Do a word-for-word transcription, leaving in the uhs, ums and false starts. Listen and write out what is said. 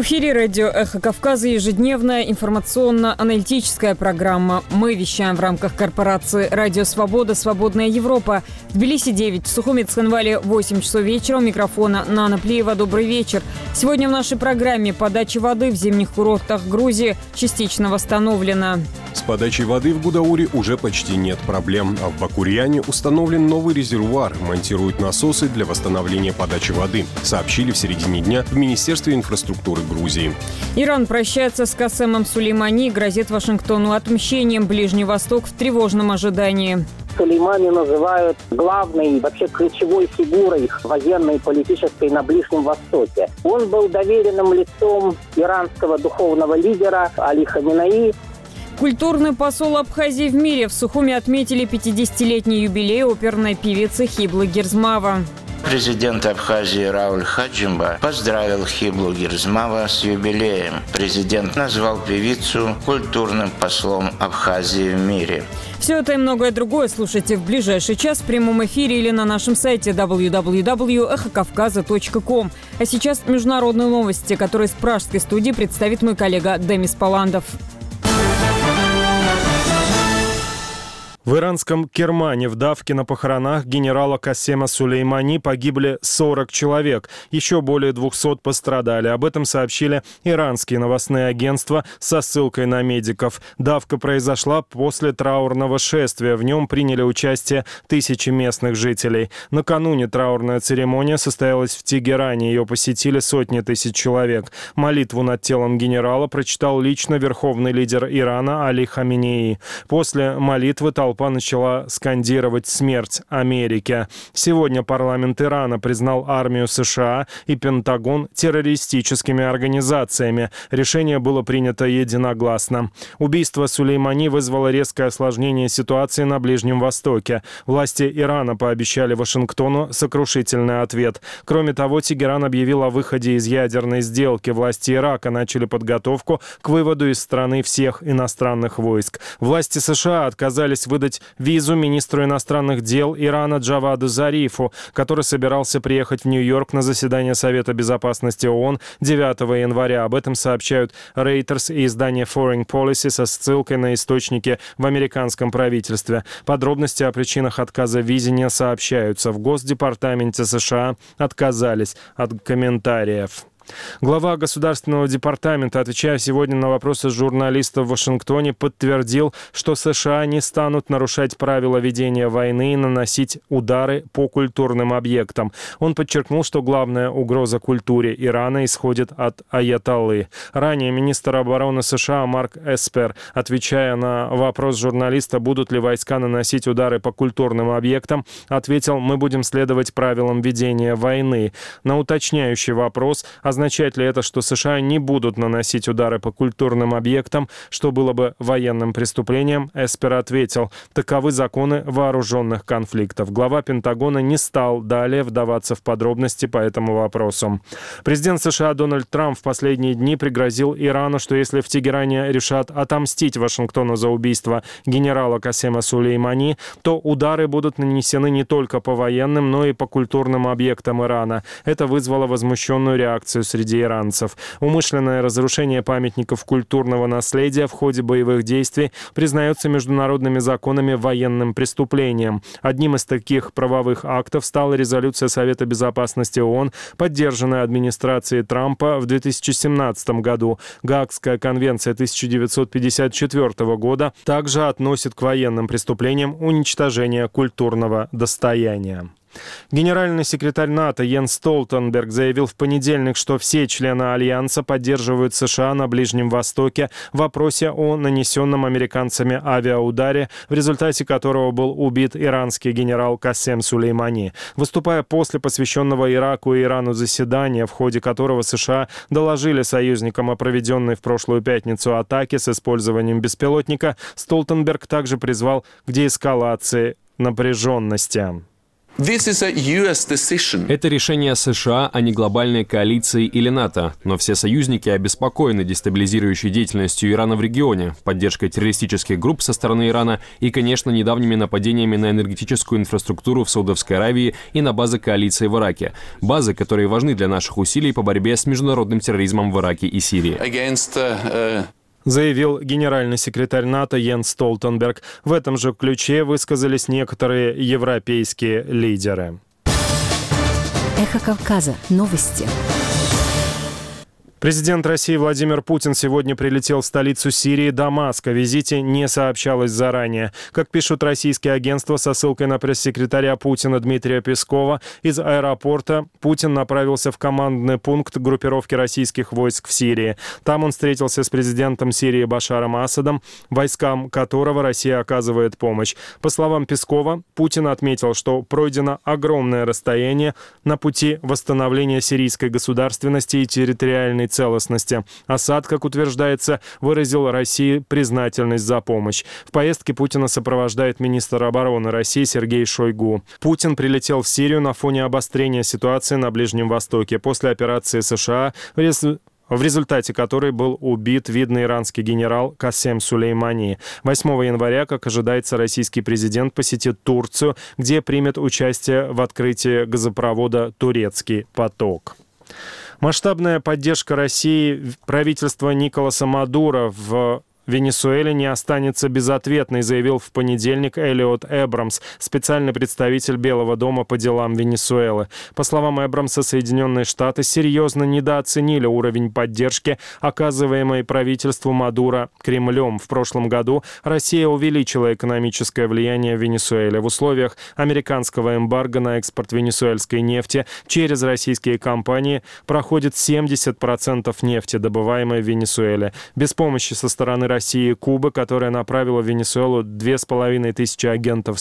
В эфире радио «Эхо Кавказа» ежедневная информационно-аналитическая программа. Мы вещаем в рамках корпорации «Радио Свобода. Свободная Европа». В Тбилиси девять, в Сухуми Цхинвале восемь часов вечера. У микрофона Нана Плиева. Добрый вечер. Сегодня в нашей программе подача воды в зимних курортах Грузии частично восстановлена. С подачей воды в Гудауре уже почти нет проблем. А в Бакурьяне установлен новый резервуар, монтируют насосы для восстановления подачи воды, сообщили в середине дня в Министерстве инфраструктуры Грузии. Иран прощается с Касемом Сулеймани и грозит Вашингтону отмщением. Ближний Восток в тревожном ожидании. Сулеймани называют главной, вообще ключевой фигурой военной и политической на Ближнем Востоке. Он был доверенным лицом иранского духовного лидера Али Хаминеи. Культурный посол Абхазии в мире. В Сухуми отметили пятидесятилетний юбилей оперной певицы Хиблы Гирзмава. Президент Абхазии Рауль Хаджимба поздравил Хиблу Гирзмава с юбилеем. Президент назвал певицу культурным послом Абхазии в мире. Все это и многое другое слушайте в ближайший час в прямом эфире или на нашем сайте дабл ю дабл ю дабл ю точка эхо кавказа точка ком. А сейчас международные новости, которые с пражской студии представит мой коллега Демис Паландов. В иранском Кермане в давке на похоронах генерала Касема Сулеймани погибли сорок человек. Еще более двухсот пострадали. Об этом сообщили иранские новостные агентства со ссылкой на медиков. Давка произошла после траурного шествия. В нем приняли участие тысячи местных жителей. Накануне траурная церемония состоялась в Тегеране. Ее посетили сотни тысяч человек. Молитву над телом генерала прочитал лично верховный лидер Ирана Али Хаминеи. После молитвы толпа Толпа начала скандировать «Смерть Америке». Сегодня парламент Ирана признал армию США и Пентагон террористическими организациями. Решение было принято единогласно. Убийство Сулеймани вызвало резкое осложнение ситуации на Ближнем Востоке. Власти Ирана пообещали Вашингтону сокрушительный ответ. Кроме того, Тегеран объявил о выходе из ядерной сделки. Власти Ирака начали подготовку к выводу из страны всех иностранных войск. Власти США отказались выдать выдать визу министру иностранных дел Ирана Джаваду Зарифу, который собирался приехать в Нью-Йорк на заседание Совета безопасности ООН девятого января. Об этом сообщают Reuters и издание Foreign Policy со ссылкой на источники в американском правительстве. Подробности о причинах отказа в визе не сообщаются. В Госдепартаменте США отказались от комментариев. Глава Государственного департамента, отвечая сегодня на вопросы журналистов в Вашингтоне, подтвердил, что США не станут нарушать правила ведения войны и наносить удары по культурным объектам. Он подчеркнул, что главная угроза культуре Ирана исходит от аятоллы. Ранее министр обороны США Марк Эспер, отвечая на вопрос журналиста, будут ли войска наносить удары по культурным объектам, ответил: «Мы будем следовать правилам ведения войны». На уточняющий вопрос, означает ли это, что США не будут наносить удары по культурным объектам, что было бы военным преступлением, Эспер ответил: таковы законы вооруженных конфликтов. Глава Пентагона не стал далее вдаваться в подробности по этому вопросу. Президент США Дональд Трамп в последние дни пригрозил Ирану, что если в Тегеране решат отомстить Вашингтону за убийство генерала Касема Сулеймани, то удары будут нанесены не только по военным, но и по культурным объектам Ирана. Это вызвало возмущенную реакцию среди иранцев. Умышленное разрушение памятников культурного наследия в ходе боевых действий признается международными законами военным преступлением. Одним из таких правовых актов стала резолюция Совета безопасности ООН, поддержанная администрацией Трампа в две тысячи семнадцатом году. Гаагская конвенция тысяча девятьсот пятьдесят четвёртого года также относит к военным преступлениям уничтожение культурного достояния. Генеральный секретарь НАТО Йенс Столтенберг заявил в понедельник, что все члены Альянса поддерживают США на Ближнем Востоке в вопросе о нанесенном американцами авиаударе, в результате которого был убит иранский генерал Касем Сулеймани. Выступая после посвященного Ираку и Ирану заседания, в ходе которого США доложили союзникам о проведенной в прошлую пятницу атаке с использованием беспилотника, Столтенберг также призвал к деэскалации напряженности. Это решение США, а не глобальной коалиции или НАТО. Но все союзники обеспокоены дестабилизирующей деятельностью Ирана в регионе, поддержкой террористических групп со стороны Ирана и, конечно, недавними нападениями на энергетическую инфраструктуру в Саудовской Аравии и на базы коалиции в Ираке. Базы, которые важны для наших усилий по борьбе с международным терроризмом в Ираке и Сирии. Заявил генеральный секретарь НАТО Йенс Столтенберг. В этом же ключе высказались некоторые европейские лидеры. Эхо Кавказа. Новости. Президент России Владимир Путин сегодня прилетел в столицу Сирии, Дамаск. О визите не сообщалось заранее. Как пишут российские агентства со ссылкой на пресс-секретаря Путина Дмитрия Пескова, из аэропорта Путин направился в командный пункт группировки российских войск в Сирии. Там он встретился с президентом Сирии Башаром Асадом, войскам которого Россия оказывает помощь. По словам Пескова, Путин отметил, что пройдено огромное расстояние на пути восстановления сирийской государственности и территориальной целостности. Асад, как утверждается, выразил России признательность за помощь. В поездке Путина сопровождает министр обороны России Сергей Шойгу. Путин прилетел в Сирию на фоне обострения ситуации на Ближнем Востоке после операции США, в результате которой был убит видный иранский генерал Касем Сулеймани. восьмого января, как ожидается, российский президент посетит Турцию, где примет участие в открытии газопровода «Турецкий поток». Масштабная поддержка России правительства Николаса Мадуро в Венесуэле не останется безответной, заявил в понедельник Элиот Эбрамс, специальный представитель Белого дома по делам Венесуэлы. По словам Эбрамса, Соединенные Штаты серьезно недооценили уровень поддержки, оказываемой правительству Мадуро Кремлем. В прошлом году Россия увеличила экономическое влияние в Венесуэле. В условиях американского эмбарго на экспорт венесуэльской нефти через российские компании проходит семьдесят процентов нефти, добываемой в Венесуэле. Без помощи со стороны России и Кубы, которая направила в Венесуэлу две с половиной тысячи агентов